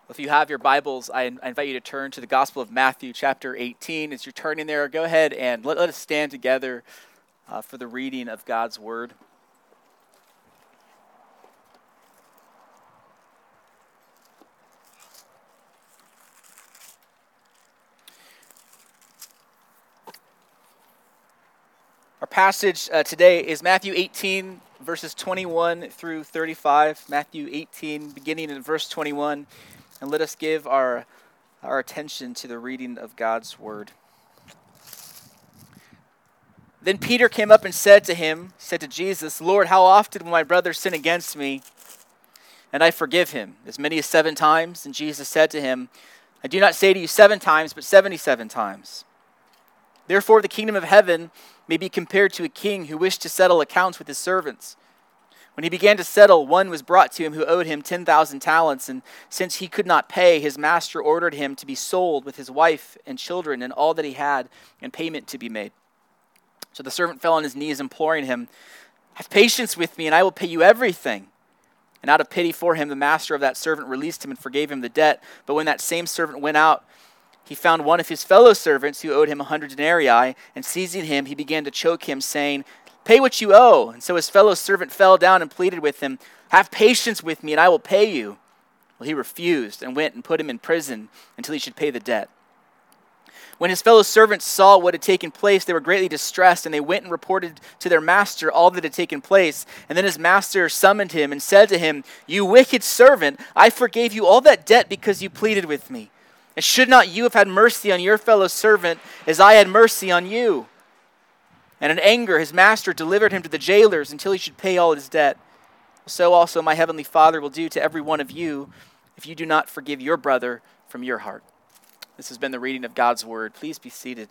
If you have your Bibles, I invite you to turn to the Gospel of Matthew, chapter 18. As you're turning there, go ahead and let us stand together for the reading of God's Word. Our passage today is Matthew 18, verses 21 through 35. Matthew 18, beginning in verse 21. And let us give our attention to the reading of God's Word. Then Peter came up and said to Jesus, "Lord, how often will my brother sin against me, and I forgive him? As many as 7 times?" And Jesus said to him, "I do not say to you 7 times, but 77 times. Therefore the kingdom of heaven may be compared to a king who wished to settle accounts with his servants. When he began to settle, one was brought to him who owed him 10,000 talents, and since he could not pay, his master ordered him to be sold with his wife and children and all that he had, and payment to be made. So the servant fell on his knees, imploring him, 'Have patience with me, and I will pay you everything.' And out of pity for him, the master of that servant released him and forgave him the debt. But when that same servant went out, he found one of his fellow servants who owed him 100 denarii, and seizing him, he began to choke him, saying, 'Pay what you owe.' And so his fellow servant fell down and pleaded with him, 'Have patience with me, and I will pay you.' Well, he refused and went and put him in prison until he should pay the debt. When his fellow servants saw what had taken place, they were greatly distressed, and they went and reported to their master all that had taken place. And then his master summoned him and said to him, 'You wicked servant, I forgave you all that debt because you pleaded with me. And should not you have had mercy on your fellow servant as I had mercy on you?' And in anger his master delivered him to the jailers until he should pay all his debt. So also my heavenly Father will do to every one of you if you do not forgive your brother from your heart." This has been the reading of God's Word. Please be seated.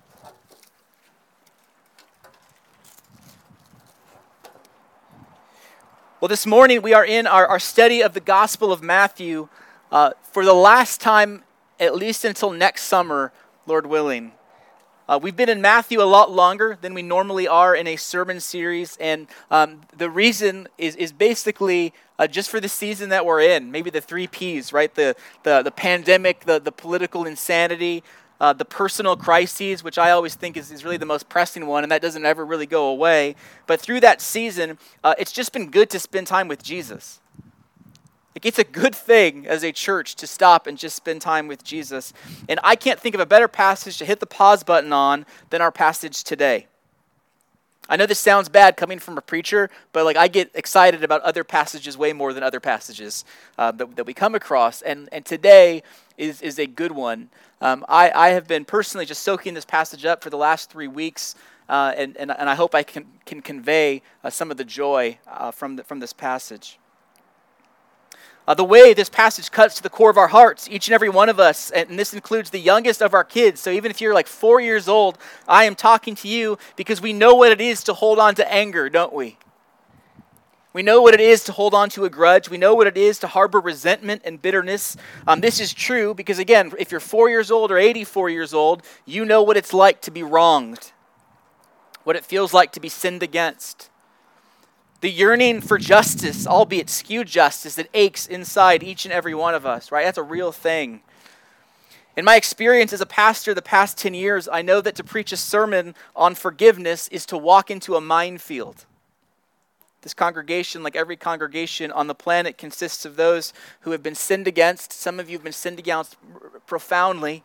Well, this morning we are in our study of the Gospel of Matthew for the last time, at least until next summer, Lord willing. We've been in Matthew a lot longer than we normally are in a sermon series, and the reason is basically just for the season that we're in. Maybe the 3 Ps, right? The pandemic, the political insanity, the personal crises, which I always think is really the most pressing one, and that doesn't ever really go away. But through that season, it's just been good to spend time with Jesus. Like, it's a good thing as a church to stop and just spend time with Jesus. And I can't think of a better passage to hit the pause button on than our passage today. I know this sounds bad coming from a preacher, but I get excited about other passages way more than other passages that we come across. And today is a good one. I have been personally just soaking this passage up for the last 3 weeks, and I hope I can convey some of the joy from this passage. The way this passage cuts to the core of our hearts, each and every one of us, and this includes the youngest of our kids. So even if you're 4 years old, I am talking to you because we know what it is to hold on to anger, don't we? We know what it is to hold on to a grudge. We know what it is to harbor resentment and bitterness. This is true because, again, if you're 4 years old or 84 years old, you know what it's like to be wronged, what it feels like to be sinned against. The yearning for justice, albeit skewed justice, that aches inside each and every one of us, right? That's a real thing. In my experience as a pastor the past 10 years, I know that to preach a sermon on forgiveness is to walk into a minefield. This congregation, like every congregation on the planet, consists of those who have been sinned against. Some of you have been sinned against profoundly.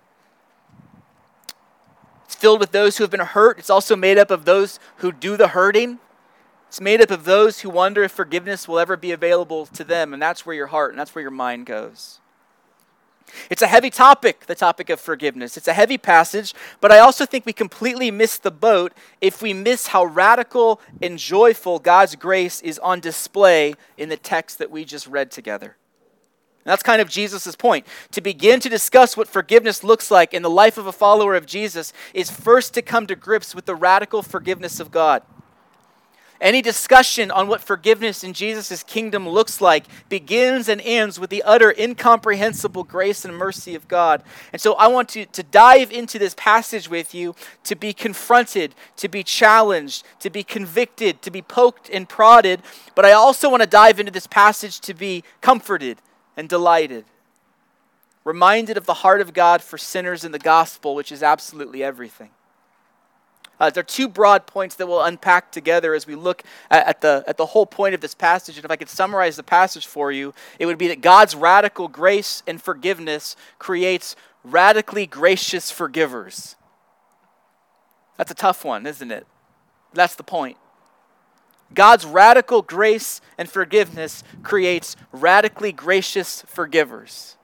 It's filled with those who have been hurt. It's also made up of those who do the hurting. It's made up of those who wonder if forgiveness will ever be available to them, and that's where your heart and that's where your mind goes. It's a heavy topic, the topic of forgiveness. It's a heavy passage, but I also think we completely miss the boat if we miss how radical and joyful God's grace is on display in the text that we just read together. And that's kind of Jesus' point. To begin to discuss what forgiveness looks like in the life of a follower of Jesus is first to come to grips with the radical forgiveness of God. Any discussion on what forgiveness in Jesus' kingdom looks like begins and ends with the utter incomprehensible grace and mercy of God. And so I want to dive into this passage with you to be confronted, to be challenged, to be convicted, to be poked and prodded. But I also want to dive into this passage to be comforted and delighted. reminded of the heart of God for sinners in the gospel, which is absolutely everything. There are two broad points that we'll unpack together as we look at the whole point of this passage. And if I could summarize the passage for you, it would be that God's radical grace and forgiveness creates radically gracious forgivers. That's a tough one, isn't it? That's the point. God's radical grace and forgiveness creates radically gracious forgivers.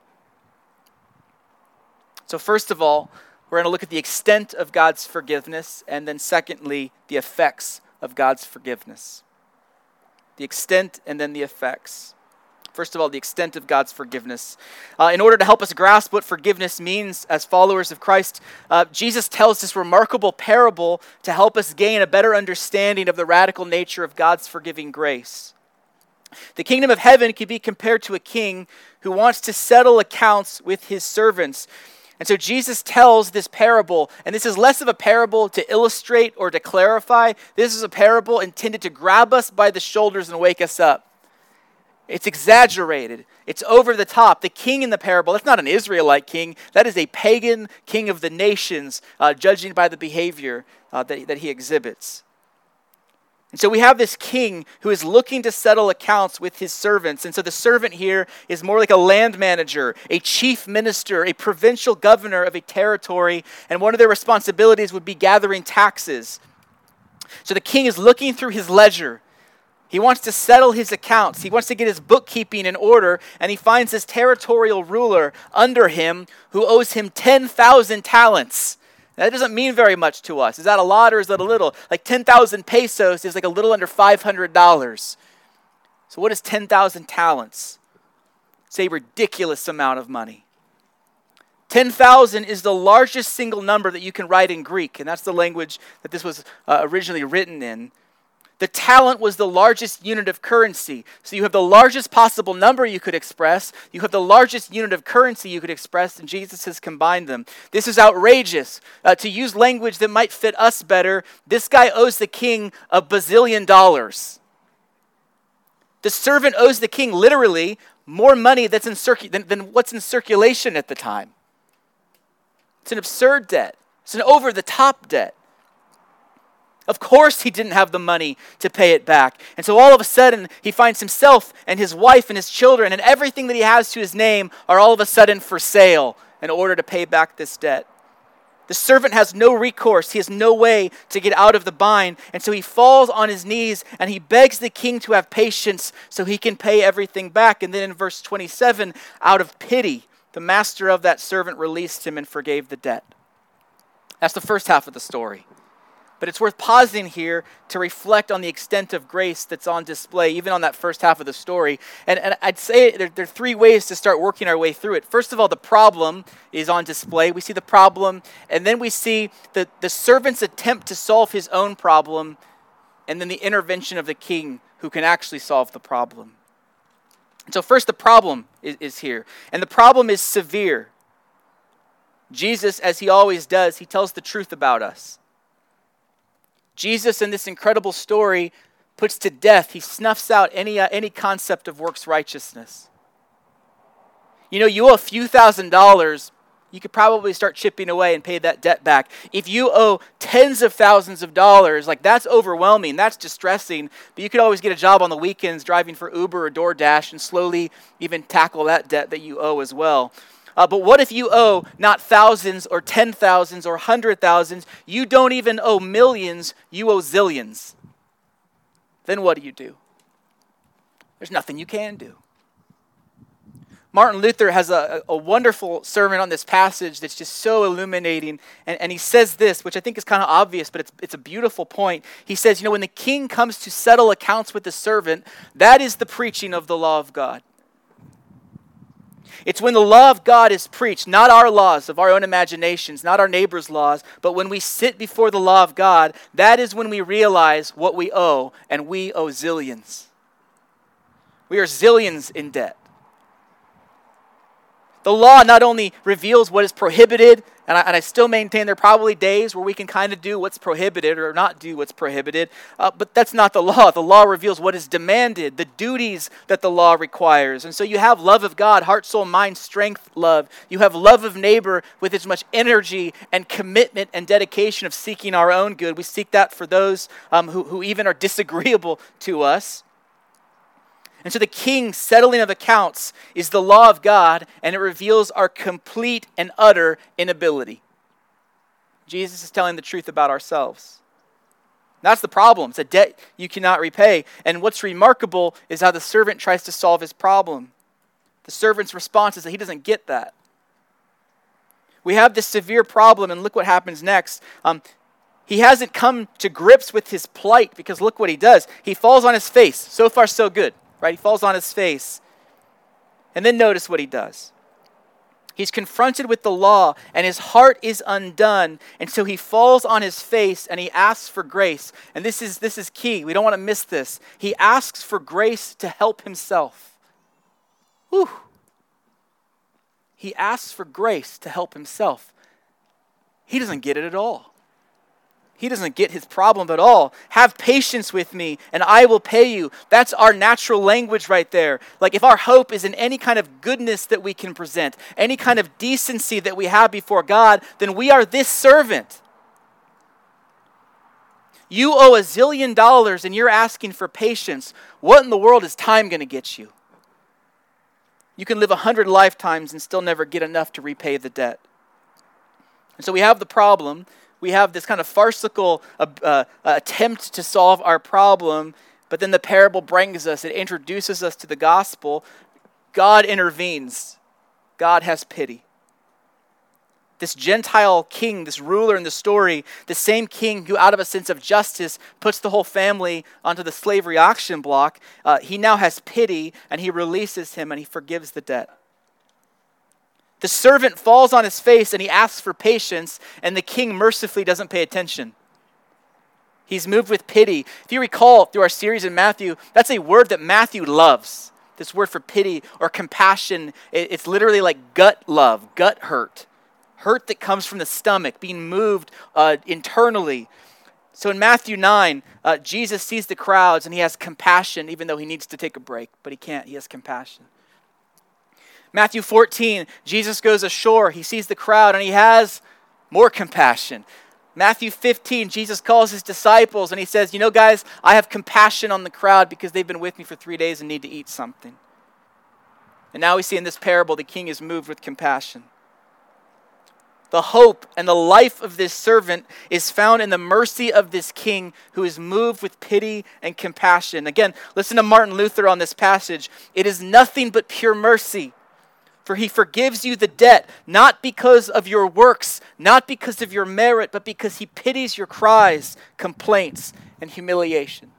So first of all, we're going to look at the extent of God's forgiveness, and then secondly, the effects of God's forgiveness. The extent and then the effects. First of all, the extent of God's forgiveness. In order to help us grasp what forgiveness means as followers of Christ, Jesus tells this remarkable parable to help us gain a better understanding of the radical nature of God's forgiving grace. The kingdom of heaven can be compared to a king who wants to settle accounts with his servants. And so Jesus tells this parable, and this is less of a parable to illustrate or to clarify. This is a parable intended to grab us by the shoulders and wake us up. It's exaggerated. It's over the top. The king in the parable, that's not an Israelite king. That is a pagan king of the nations, judging by the behavior that he exhibits. And so we have this king who is looking to settle accounts with his servants. And so the servant here is more like a land manager, a chief minister, a provincial governor of a territory. And one of their responsibilities would be gathering taxes. So the king is looking through his ledger. He wants to settle his accounts. He wants to get his bookkeeping in order. And he finds this territorial ruler under him who owes him 10,000 talents. That doesn't mean very much to us. Is that a lot or is that a little? Like 10,000 pesos is like a little under $500. So what is 10,000 talents? It's a ridiculous amount of money. 10,000 is the largest single number that you can write in Greek, and that's the language that this was originally written in. The talent was the largest unit of currency. So you have the largest possible number you could express. You have the largest unit of currency you could express, and Jesus has combined them. This is outrageous. To use language that might fit us better, this guy owes the king $1 bazillion. The servant owes the king literally more money than what's in circulation at the time. It's an absurd debt. It's an over-the-top debt. Of course he didn't have the money to pay it back. And so all of a sudden, he finds himself and his wife and his children and everything that he has to his name are all of a sudden for sale in order to pay back this debt. The servant has no recourse. He has no way to get out of the bind. And so he falls on his knees and he begs the king to have patience so he can pay everything back. And then in verse 27, out of pity, the master of that servant released him and forgave the debt. That's the first half of the story. But it's worth pausing here to reflect on the extent of grace that's on display, even on that first half of the story. And I'd say there are three ways to start working our way through it. First of all, the problem is on display. We see the problem, and then we see the servant's attempt to solve his own problem, and then the intervention of the king who can actually solve the problem. And so first, the problem is here. And the problem is severe. Jesus, as he always does, he tells the truth about us. Jesus, in this incredible story, puts to death, he snuffs out any concept of works righteousness. You know, you owe a few $1,000s, you could probably start chipping away and pay that debt back. If you owe tens of thousands of dollars, like that's overwhelming, that's distressing, but you could always get a job on the weekends driving for Uber or DoorDash and slowly even tackle that debt that you owe as well. But what if you owe not thousands or 10,000s or 100,000s? You don't even owe millions, you owe zillions. Then what do? There's nothing you can do. Martin Luther has a wonderful sermon on this passage that's just so illuminating. And he says this, which I think is kind of obvious, but it's a beautiful point. He says, when the king comes to settle accounts with the servant, that is the preaching of the law of God. It's when the law of God is preached, not our laws of our own imaginations, not our neighbor's laws, but when we sit before the law of God, that is when we realize what we owe, and we owe zillions. We are zillions in debt. The law not only reveals what is prohibited, and I still maintain there are probably days where we can kind of do what's prohibited or not do what's prohibited, but that's not the law. The law reveals what is demanded, the duties that the law requires. And so you have love of God, heart, soul, mind, strength, love. You have love of neighbor with as much energy and commitment and dedication of seeking our own good. We seek that for those who even are disagreeable to us. And so the king's settling of accounts is the law of God, and it reveals our complete and utter inability. Jesus is telling the truth about ourselves. That's the problem. It's a debt you cannot repay. And what's remarkable is how the servant tries to solve his problem. The servant's response is that he doesn't get that. We have this severe problem, and look what happens next. He hasn't come to grips with his plight, because look what he does. He falls on his face. So far, so good. Right? He falls on his face. And then notice what he does. He's confronted with the law, and his heart is undone. And so he falls on his face, and he asks for grace. And this is key. We don't want to miss this. He asks for grace to help himself. Whew. He asks for grace to help himself. He doesn't get it at all. He doesn't get his problem at all. Have patience with me, and I will pay you. That's our natural language right there. Like if our hope is in any kind of goodness that we can present, any kind of decency that we have before God, then we are this servant. You owe $1 zillion, and you're asking for patience. What in the world is time going to get you? You can live 100 lifetimes and still never get enough to repay the debt. And so we have the problem. We have this kind of farcical attempt to solve our problem, but then the parable brings us, it introduces us to the gospel. God intervenes. God has pity. This Gentile king, this ruler in the story, the same king who out of a sense of justice puts the whole family onto the slavery auction block, he now has pity, and he releases him, and he forgives the debt. The servant falls on his face and he asks for patience, and the king mercifully doesn't pay attention. He's moved with pity. If you recall through our series in Matthew, that's a word that Matthew loves. This word for pity or compassion, it's literally like gut love, gut hurt. Hurt that comes from the stomach, being moved internally. So in Matthew 9, Jesus sees the crowds and he has compassion, even though he needs to take a break, but he can't. He has compassion. Matthew 14, Jesus goes ashore. He sees the crowd and he has more compassion. Matthew 15, Jesus calls his disciples and he says, you know, guys, I have compassion on the crowd because they've been with me for 3 days and need to eat something. And now we see in this parable, the king is moved with compassion. The hope and the life of this servant is found in the mercy of this king who is moved with pity and compassion. Again, listen to Martin Luther on this passage. It is nothing but pure mercy. For he forgives you the debt, not because of your works, not because of your merit, but because he pities your cries, complaints, and humiliation.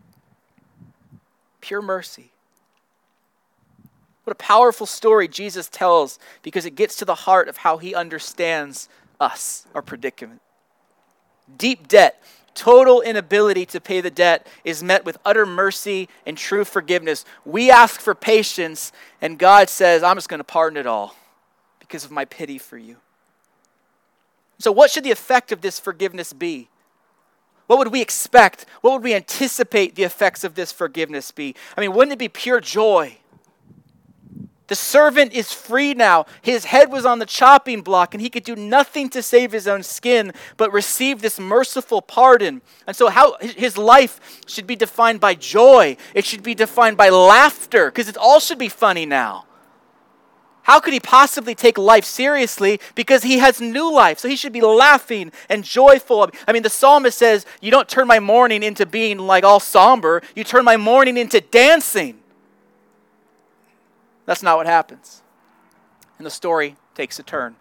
Pure mercy. What a powerful story Jesus tells, because it gets to the heart of how he understands us, our predicament. Deep debt, total inability to pay the debt, is met with utter mercy and true forgiveness. We ask for patience, and God says, I'm just going to pardon it all because of my pity for you. So what should the effect of this forgiveness be? What would we expect? What would we anticipate the effects of this forgiveness be? I mean, wouldn't it be pure joy? The servant is free now. His head was on the chopping block and he could do nothing to save his own skin but receive this merciful pardon. And so how his life should be defined by joy. It should be defined by laughter, because it all should be funny now. How could he possibly take life seriously? Because he has new life. So he should be laughing and joyful. I mean, the psalmist says, you don't turn my mourning into being like all somber. You turn my mourning into dancing. That's not what happens. And the story takes a turn.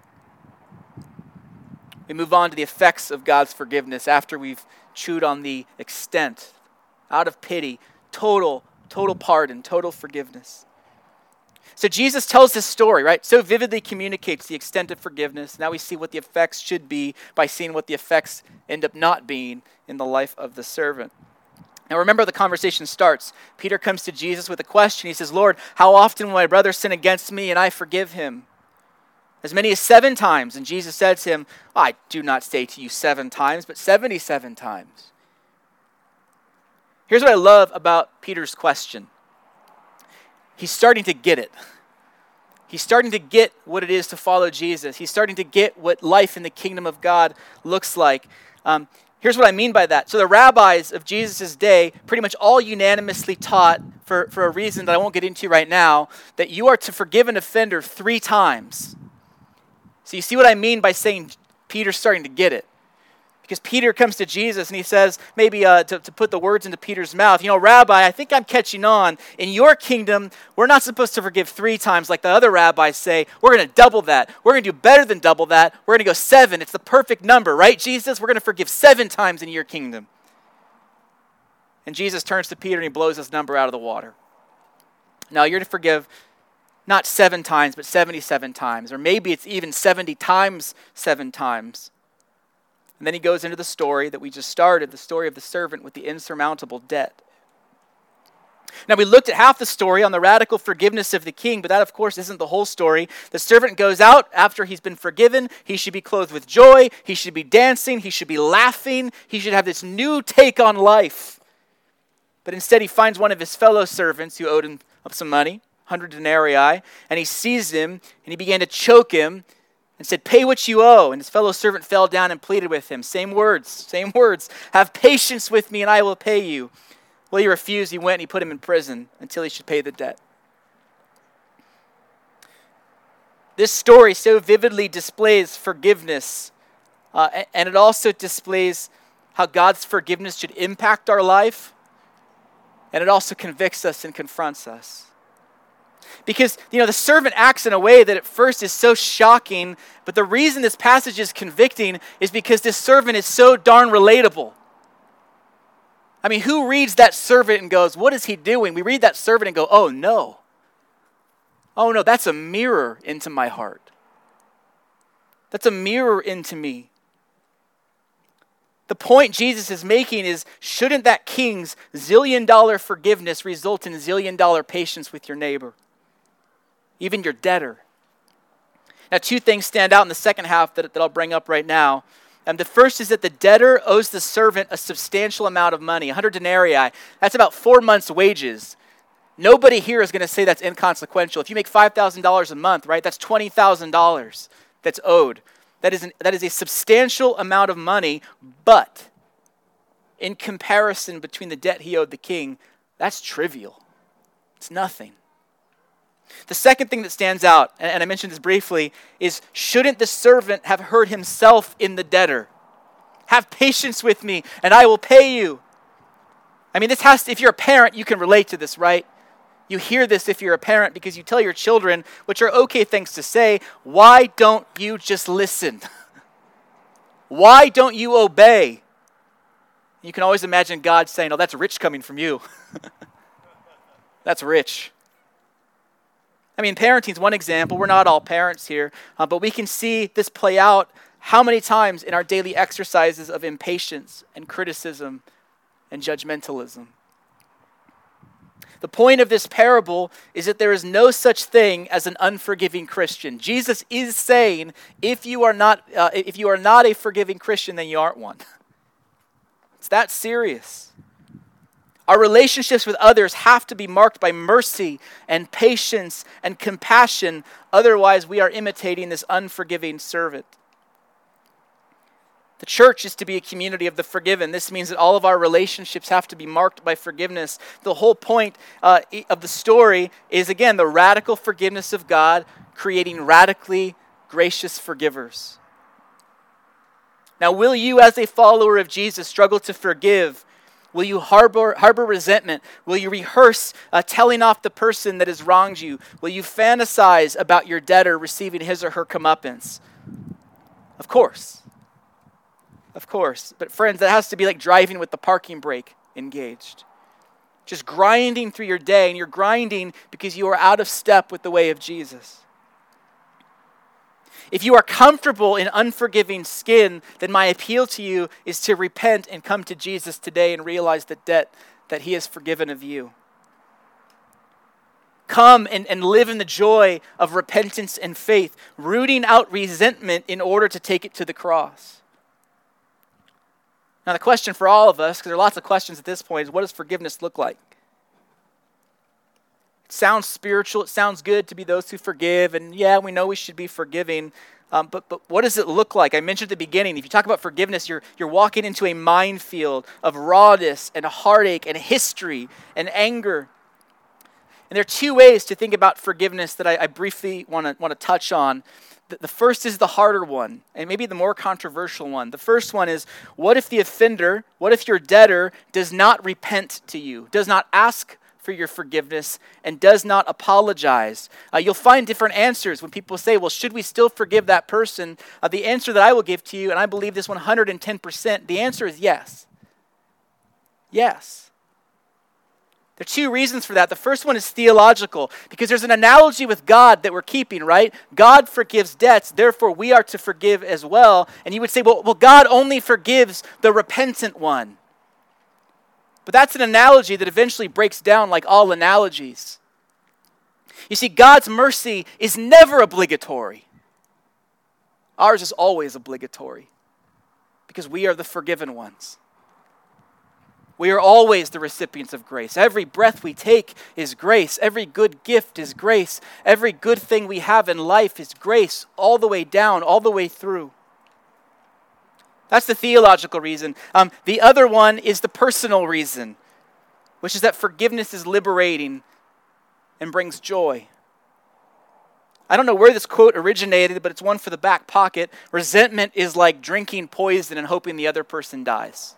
We move on to the effects of God's forgiveness after we've chewed on the extent, out of pity, total pardon, total forgiveness. So Jesus tells this story, right? So vividly communicates the extent of forgiveness. Now we see what the effects should be by seeing what the effects end up not being in the life of the servant. Now remember, the conversation starts. Peter comes to Jesus with a question. He says, Lord, how often will my brother sin against me and I forgive him? As many as 7 times. And Jesus said to him, I do not say to you 7 times, but 77 times. Here's what I love about Peter's question. He's starting to get it. He's starting to get what it is to follow Jesus. He's starting to get what life in the kingdom of God looks like. Here's what I mean by that. So the rabbis of Jesus' day pretty much all unanimously taught, for a reason that I won't get into right now, that you are to forgive an offender 3 times. So you see what I mean by saying Peter's starting to get it. Because Peter comes to Jesus and he says, maybe to put the words into Peter's mouth, Rabbi, I think I'm catching on. In your kingdom, we're not supposed to forgive 3 times like the other rabbis say. We're going to double that. We're going to do better than double that. We're going to go 7. It's the perfect number, right, Jesus? We're going to forgive 7 times in your kingdom. And Jesus turns to Peter and he blows this number out of the water. Now, you're to forgive not 7 times, but 77 times. Or maybe it's even 70 times 7 times. And then he goes into the story that we just started, the story of the servant with the insurmountable debt. Now, we looked at half the story on the radical forgiveness of the king, but that, of course, isn't the whole story. The servant goes out after he's been forgiven. He should be clothed with joy. He should be dancing. He should be laughing. He should have this new take on life. But instead, he finds one of his fellow servants who owed him some money, 100 denarii, and he seized him, and he began to choke him, and said, pay what you owe. And his fellow servant fell down and pleaded with him. Same words. Have patience with me and I will pay you. Well, he refused. He went and he put him in prison until he should pay the debt. This story so vividly displays forgiveness. And it also displays how God's forgiveness should impact our life. And it also convicts us and confronts us. Because, the servant acts in a way that at first is so shocking, but the reason this passage is convicting is because this servant is so darn relatable. I mean, who reads that servant and goes, what is he doing? We read that servant and go, oh no, that's a mirror into my heart. That's a mirror into me. The point Jesus is making is, shouldn't that king's zillion-dollar forgiveness result in zillion-dollar patience with your neighbor? Even your debtor. Now, 2 things stand out in the second half that I'll bring up right now. The first is that the debtor owes the servant a substantial amount of money, 100 denarii. That's about 4 months' wages. Nobody here is going to say that's inconsequential. If you make $5,000 a month, right, that's $20,000 that's owed. That is a substantial amount of money, but in comparison between the debt he owed the king, that's trivial. It's nothing. The second thing that stands out, and I mentioned this briefly, is shouldn't the servant have heard himself in the debtor? Have patience with me, and I will pay you. I mean, if you're a parent, you can relate to this, right? You hear this if you're a parent because you tell your children, which are okay things to say, why don't you just listen? Why don't you obey? You can always imagine God saying, oh, that's rich coming from you. That's rich. I mean, parenting is one example. We're not all parents here, but we can see this play out how many times in our daily exercises of impatience and criticism and judgmentalism. The point of this parable is that there is no such thing as an unforgiving Christian. Jesus is saying, if you are not a forgiving Christian, then you aren't one. It's that serious. Our relationships with others have to be marked by mercy and patience and compassion. Otherwise, we are imitating this unforgiving servant. The church is to be a community of the forgiven. This means that all of our relationships have to be marked by forgiveness. The whole point of the story is, again, the radical forgiveness of God creating radically gracious forgivers. Now, will you, as a follower of Jesus, struggle to forgive? Will you harbor resentment? Will you rehearse telling off the person that has wronged you? Will you fantasize about your debtor receiving his or her comeuppance? Of course. But friends, that has to be like driving with the parking brake engaged. Just grinding through your day, and you're grinding because you are out of step with the way of Jesus. If you are comfortable in unforgiving skin, then my appeal to you is to repent and come to Jesus today and realize the debt that he has forgiven of you. Come and live in the joy of repentance and faith, rooting out resentment in order to take it to the cross. Now the question for all of us, because there are lots of questions at this point, is what does forgiveness look like? It sounds spiritual, it sounds good to be those who forgive, and yeah, we know we should be forgiving, but what does it look like? I mentioned at the beginning, if you talk about forgiveness, you're walking into a minefield of rawness and heartache and history and anger. And there are two ways to think about forgiveness that I briefly want to touch on. The first is the harder one, and maybe the more controversial one. The first one is, what if the offender, what if your debtor does not repent to you, does not ask for your forgiveness, and does not apologize? You'll find different answers when people say, well, should we still forgive that person? The answer that I will give to you, and I believe this 110%, the answer is yes. Yes. There are two reasons for that. The first one is theological, because there's an analogy with God that we're keeping, right? God forgives debts, therefore we are to forgive as well. And you would say, well, God only forgives the repentant one. But that's an analogy that eventually breaks down like all analogies. You see, God's mercy is never obligatory. Ours is always obligatory, because we are the forgiven ones. We are always the recipients of grace. Every breath we take is grace. Every good gift is grace. Every good thing we have in life is grace, all the way down, all the way through. That's the theological reason. The other one is the personal reason, which is that forgiveness is liberating and brings joy. I don't know where this quote originated, but it's one for the back pocket. Resentment is like drinking poison and hoping the other person dies.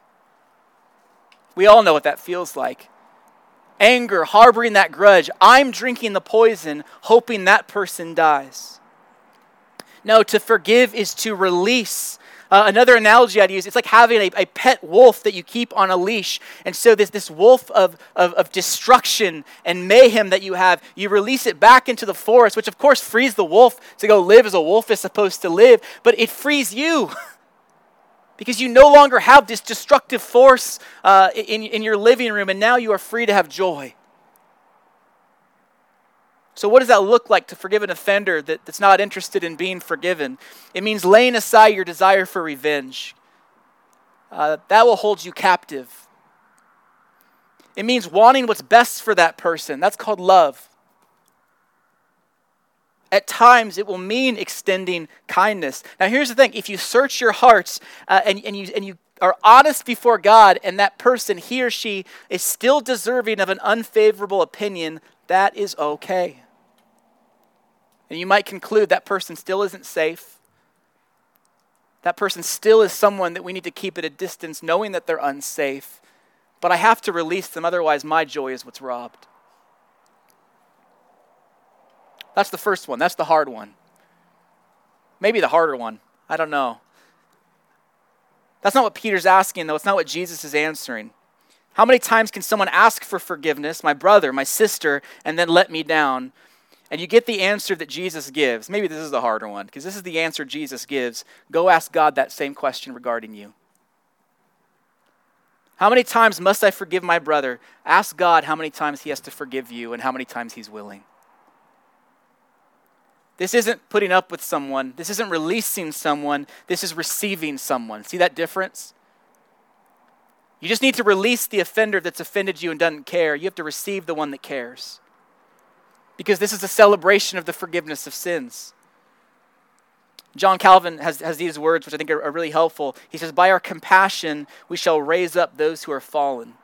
We all know what that feels like. Anger, harboring that grudge. I'm drinking the poison, hoping that person dies. No, to forgive is to release. Another analogy I'd use, it's like having a pet wolf that you keep on a leash. And so this wolf of destruction and mayhem that you have, you release it back into the forest, which of course frees the wolf to go live as a wolf is supposed to live, but it frees you. Because you no longer have this destructive force in your living room, and now you are free to have joy. So what does that look like to forgive an offender that's not interested in being forgiven? It means laying aside your desire for revenge. That will hold you captive. It means wanting what's best for that person. That's called love. At times, it will mean extending kindness. Now, here's the thing. If you search your hearts and you are honest before God, and that person, he or she, is still deserving of an unfavorable opinion, that is okay. And you might conclude that person still isn't safe. That person still is someone that we need to keep at a distance, knowing that they're unsafe. But I have to release them, otherwise my joy is what's robbed. That's the first one. That's the hard one. Maybe the harder one. I don't know. That's not what Peter's asking, though. It's not what Jesus is answering. How many times can someone ask for forgiveness, my brother, my sister, and then let me down? And you get the answer that Jesus gives. Maybe this is the harder one, because this is the answer Jesus gives. Go ask God that same question regarding you. How many times must I forgive my brother? Ask God how many times he has to forgive you and how many times he's willing. This isn't putting up with someone. This isn't releasing someone. This is receiving someone. See that difference? You just need to release the offender that's offended you and doesn't care. You have to receive the one that cares. Because this is a celebration of the forgiveness of sins. John Calvin has these words, which I think are really helpful. He says, by our compassion, we shall raise up those who are fallen.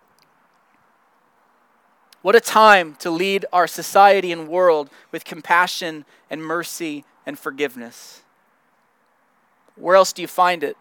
What a time to lead our society and world with compassion and mercy and forgiveness. Where else do you find it?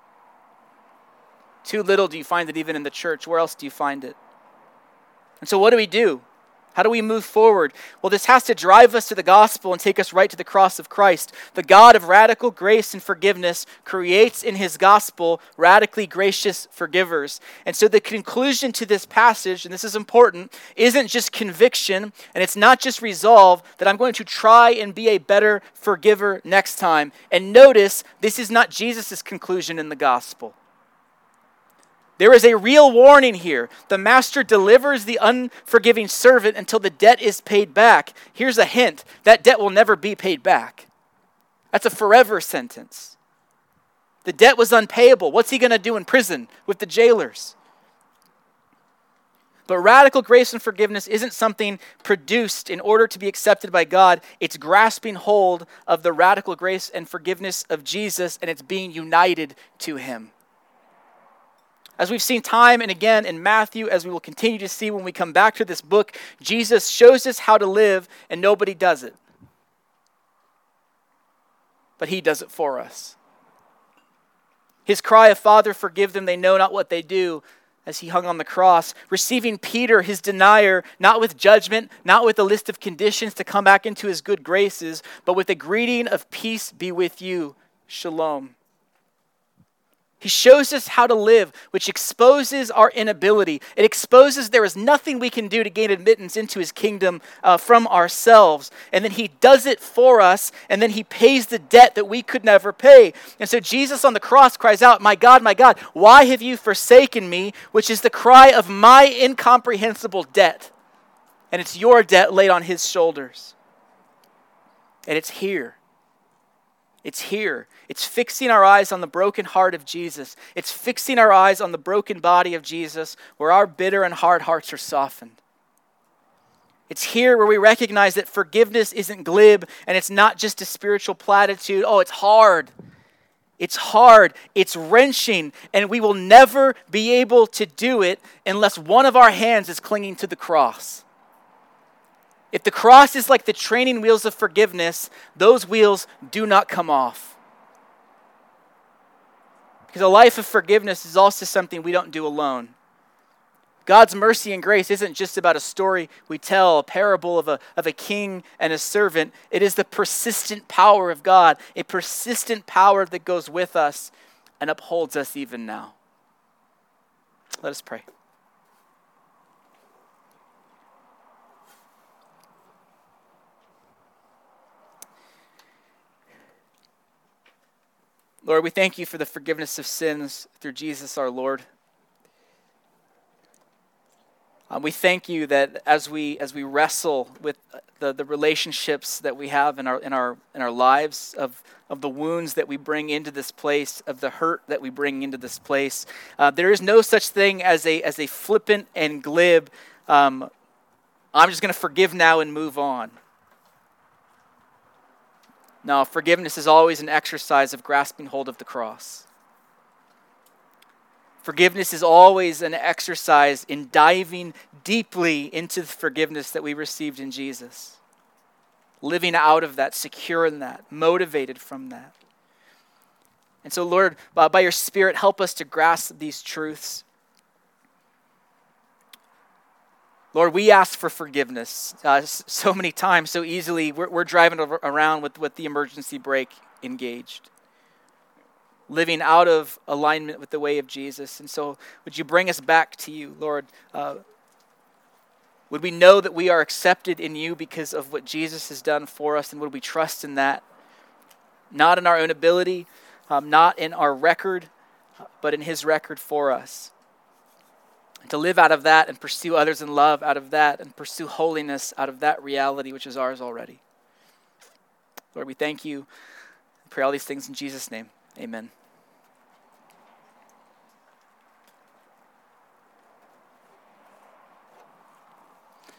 Too little do you find it even in the church. Where else do you find it? And so what do? How do we move forward? Well, this has to drive us to the gospel and take us right to the cross of Christ. The God of radical grace and forgiveness creates in his gospel radically gracious forgivers. And so the conclusion to this passage, and this is important, isn't just conviction, and it's not just resolve that I'm going to try and be a better forgiver next time. And notice, this is not Jesus' conclusion in the gospel. There is a real warning here. The master delivers the unforgiving servant until the debt is paid back. Here's a hint. That debt will never be paid back. That's a forever sentence. The debt was unpayable. What's he going to do in prison with the jailers? But radical grace and forgiveness isn't something produced in order to be accepted by God. It's grasping hold of the radical grace and forgiveness of Jesus, and it's being united to him. As we've seen time and again in Matthew, as we will continue to see when we come back to this book, Jesus shows us how to live, and nobody does it. But he does it for us. His cry of, "Father, forgive them, they know not what they do," as he hung on the cross, receiving Peter, his denier, not with judgment, not with a list of conditions to come back into his good graces, but with a greeting of "Peace be with you, shalom." He shows us how to live, which exposes our inability. It exposes there is nothing we can do to gain admittance into his kingdom from ourselves. And then he does it for us, and then he pays the debt that we could never pay. And so Jesus on the cross cries out, my God, why have you forsaken me?" Which is the cry of my incomprehensible debt. And it's your debt laid on his shoulders. And it's here. It's here. It's fixing our eyes on the broken heart of Jesus. It's fixing our eyes on the broken body of Jesus, where our bitter and hard hearts are softened. It's here where we recognize that forgiveness isn't glib, and it's not just a spiritual platitude. Oh, it's hard. It's hard. It's wrenching, and we will never be able to do it unless one of our hands is clinging to the cross. If the cross is like the training wheels of forgiveness, those wheels do not come off. Because a life of forgiveness is also something we don't do alone. God's mercy and grace isn't just about a story we tell, a parable of a king and a servant. It is the persistent power of God, a persistent power that goes with us and upholds us even now. Let us pray. Lord, we thank you for the forgiveness of sins through Jesus our Lord. We thank you that as we wrestle with the relationships that we have in our lives, of the wounds that we bring into this place, of the hurt that we bring into this place, there is no such thing as a flippant and glib, I'm just going to forgive now and move on. No, forgiveness is always an exercise of grasping hold of the cross. Forgiveness is always an exercise in diving deeply into the forgiveness that we received in Jesus. Living out of that, secure in that, motivated from that. And so, Lord, by your Spirit, help us to grasp these truths. Lord, we ask for forgiveness so many times, so easily. We're driving around with the emergency brake engaged, living out of alignment with the way of Jesus. And so would you bring us back to you, Lord? Would we know that we are accepted in you because of what Jesus has done for us, and would we trust in that? Not in our own ability, not in our record, but in his record for us. To live out of that and pursue others in love out of that, and pursue holiness out of that reality which is ours already. Lord, we thank you. I pray all these things in Jesus' name. Amen.